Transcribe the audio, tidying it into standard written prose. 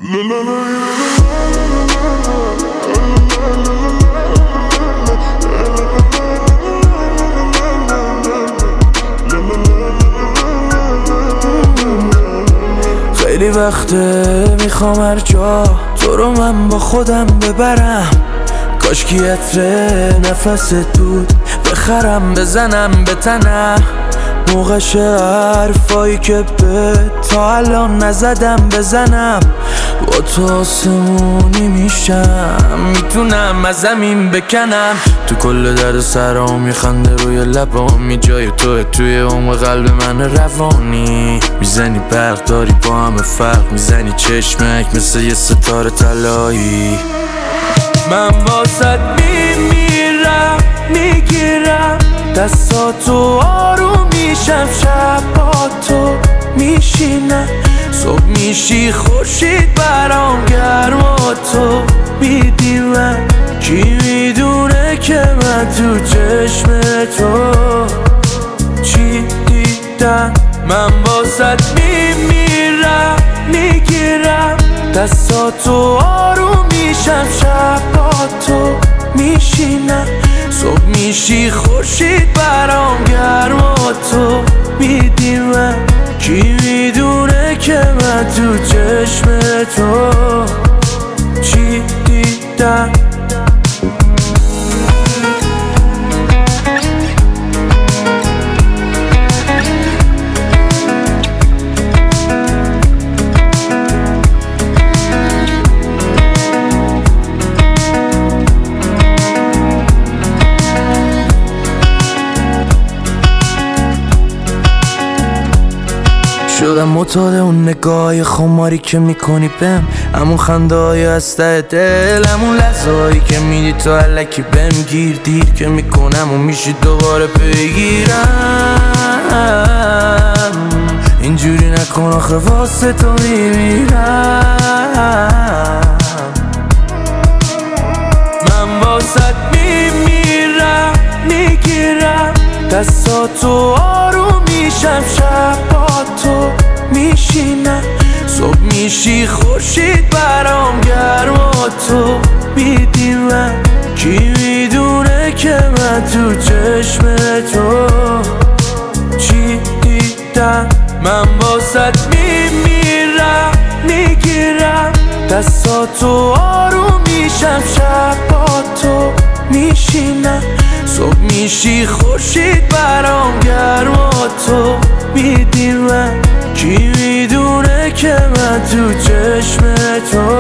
خیلی وقته میخوام هر جا تو رو من با خودم ببرم، کاشکی عطر نفست بود بخرم بزنم به تنم، موقعش حرفایی که به تا الان نزدم بزنم. با تو آسمونی میشم، میتونم از زمین بکنم. تو کل درد سرام میخنده روی لبامی، جای توی عمق قلب من روانی. میزنی برق داری با همه فرق، میزنی چشمک مثل یه ستاره طلایی. من واسط میمیرم، میگیرم دستاتو، آروم میشم شب با تو میشینم. صبح میشی خورشید برام گرم و تو میدی من، کی میدونه که من تو چشم تو چی دیدم. من واسط میمیرم، میگیرم دستاتو، آروم میشم شب با تو میشینم. صبح میشی خورشید برام گرم و تو میدی من، کی میدونه که من تو چشم تو چی دیدم. شدم معتاد اون نگاه خماری که میکنی بهم، همون خنده های از ته دل، همون لحظه هایی که میدی تو الکی بهم گیر. دیر که میکنم و میشی دوباره بگیرم. اینجوری نکن آخه واسه تو میمیرم. من واسط میمیرم، میگیرم دستاتو، آروم میشم شب با تو میشینم. صبح میشی خورشید برام گرم و تو میدی من، کی میدونه که من تو چشم تو چی دیدم. من واسط میمیرم، میگیرم دستاتو، آروم میشم شب با تو میشینم. صبح میشی خورشید برام گرم و تو میدی من، کی میدونه که من تو چشم تو